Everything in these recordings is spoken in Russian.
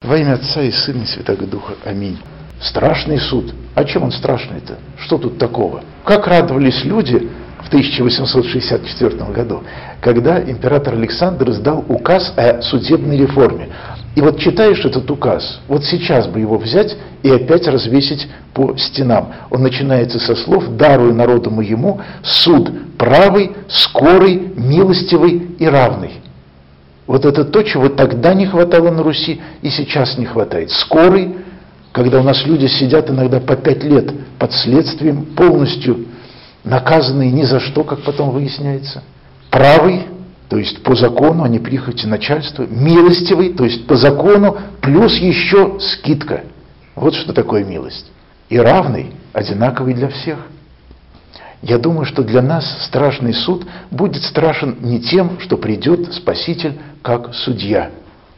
Во имя Отца и Сына и Святого Духа. Аминь. Страшный суд. А чем он страшный-то? Что тут такого? Как радовались люди в 1864 году, когда император Александр издал указ о судебной реформе. И вот читаешь этот указ, вот сейчас бы его взять и опять развесить по стенам. Он начинается со слов «даруя народу моему суд правый, скорый, милостивый и равный». Вот это то, чего тогда не хватало на Руси и сейчас не хватает. Скорый, когда у нас люди сидят иногда по 5 лет под следствием, полностью наказанные ни за что, как потом выясняется. Правый, то есть по закону, а не прихоти начальства. Милостивый, то есть по закону, плюс еще скидка. Вот что такое милость. И равный, одинаковый для всех. Я думаю, что для нас страшный суд будет страшен не тем, что придет Спаситель как судья.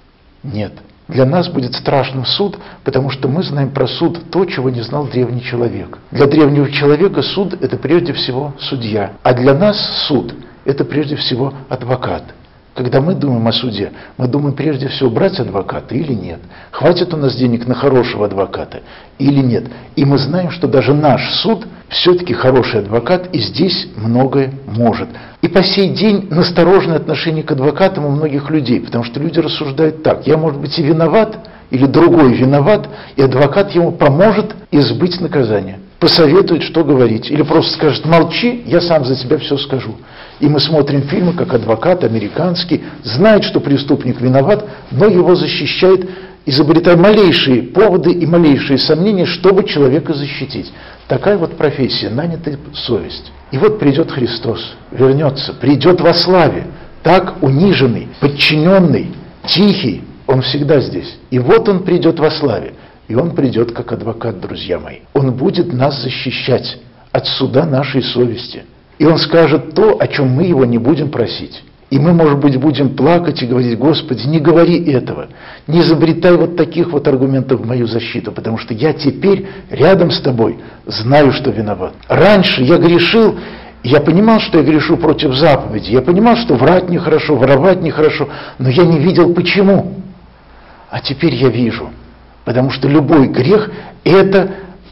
Нет. Для нас будет страшным суд, потому что мы знаем про суд то, чего не знал древний человек. Для древнего человека суд – это прежде всего судья. А для нас суд – это прежде всего адвокат. Когда мы думаем о суде, мы думаем прежде всего, брать адвоката или нет. Хватит у нас денег на хорошего адвоката или нет. И мы знаем, что даже наш суд все-таки хороший адвокат, и здесь многое может. И по сей день настороженное отношение к адвокатам у многих людей, потому что люди рассуждают так: я, может быть, и виноват, или другой виноват, и адвокат ему поможет избыть наказание, посоветует, что говорить, или просто скажет: молчи, я сам за тебя все скажу. И мы смотрим фильмы, как адвокат американский знает, что преступник виноват, но его защищает, изобретая малейшие поводы и малейшие сомнения, чтобы человека защитить. Такая вот профессия, нанятая совесть. И вот придет Христос, вернется, придет во славе, так униженный, подчиненный, тихий, он всегда здесь. И вот он придет во славе, и он придет как адвокат, друзья мои. Он будет нас защищать от суда нашей совести. И он скажет то, о чем мы его не будем просить. И мы, может быть, будем плакать и говорить: Господи, не говори этого, не изобретай вот таких вот аргументов в мою защиту, потому что я теперь рядом с тобой знаю, что виноват. Раньше я грешил, я понимал, что я грешу против заповеди, я понимал, что врать нехорошо, воровать нехорошо, но я не видел почему. А теперь я вижу, потому что любой грех – это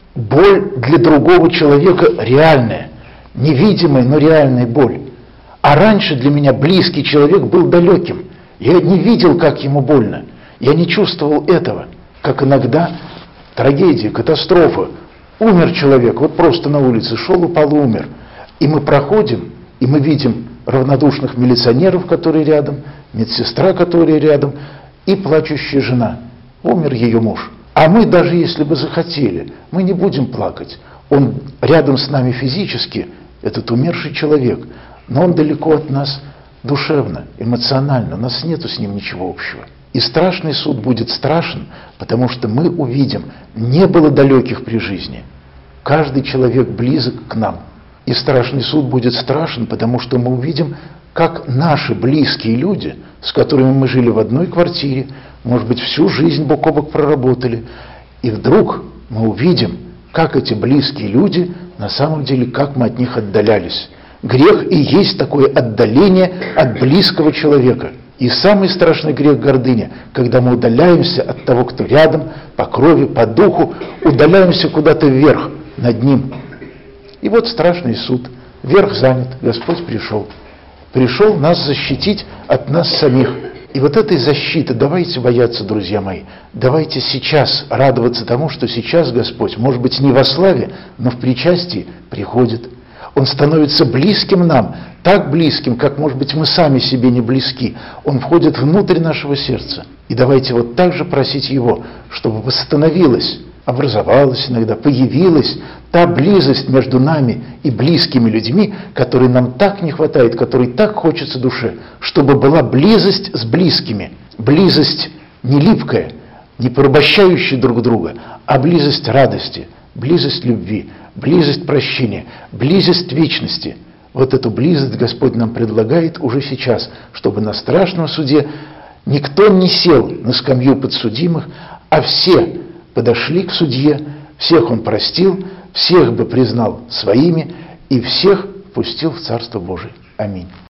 боль для другого человека реальная, невидимая, но реальная боль. А раньше для меня близкий человек был далеким. Я не видел, как ему больно. Я не чувствовал этого. Как иногда трагедия, катастрофа. Умер человек, вот просто на улице шел, упал и умер. И мы проходим, и мы видим равнодушных милиционеров, которые рядом, медсестра, которая рядом, и плачущая жена. Умер ее муж. А мы, даже если бы захотели, мы не будем плакать. Он рядом с нами физически, этот умерший человек, но он далеко от нас душевно, эмоционально, у нас нету с ним ничего общего. И страшный суд будет страшен, потому что мы увидим, не было далеких при жизни. Каждый человек близок к нам. И страшный суд будет страшен, потому что мы увидим, как наши близкие люди, с которыми мы жили в одной квартире, может быть, всю жизнь бок о бок проработали, и вдруг мы увидим, как эти близкие люди, на самом деле, как мы от них отдалялись. Грех и есть такое отдаление от близкого человека. И самый страшный грех – гордыня, когда мы удаляемся от того, кто рядом, по крови, по духу, удаляемся куда-то вверх, над ним. И вот страшный суд. Верх занят, Господь пришел. Пришел нас защитить от нас самих. И вот этой защиты давайте бояться, друзья мои. Давайте сейчас радоваться тому, что сейчас Господь, может быть, не во славе, но в причастии приходит. Он становится близким нам, так близким, как, может быть, мы сами себе не близки. Он входит внутрь нашего сердца. И давайте вот так же просить Его, чтобы восстановилась, образовалась иногда, появилась та близость между нами и близкими людьми, которой нам так не хватает, которой так хочется душе, чтобы была близость с близкими. Близость не липкая, не порабощающая друг друга, а близость радости, близость любви, близость прощения, близость вечности. Вот эту близость Господь нам предлагает уже сейчас, чтобы на страшном суде никто не сел на скамью подсудимых, а все подошли к судье, всех Он простил, всех бы признал своими и всех впустил в Царство Божие. Аминь.